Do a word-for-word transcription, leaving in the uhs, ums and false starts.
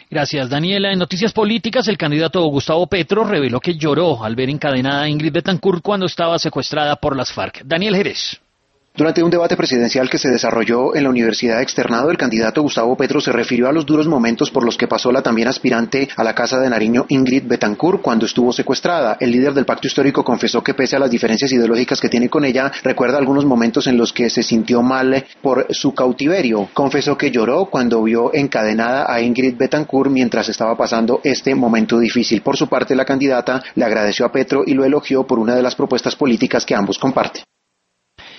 Gracias, Daniela. En noticias políticas, el candidato Gustavo Petro reveló que lloró al ver encadenada a Ingrid Betancourt cuando estaba secuestrada por las FARC. Daniel Jerez. Durante un debate presidencial que se desarrolló en la Universidad Externado, el candidato Gustavo Petro se refirió a los duros momentos por los que pasó la también aspirante a la Casa de Nariño Ingrid Betancourt cuando estuvo secuestrada. El líder del Pacto Histórico confesó que pese a las diferencias ideológicas que tiene con ella, recuerda algunos momentos en los que se sintió mal por su cautiverio. Confesó que lloró cuando vio encadenada a Ingrid Betancourt mientras estaba pasando este momento difícil. Por su parte, la candidata le agradeció a Petro y lo elogió por una de las propuestas políticas que ambos comparten.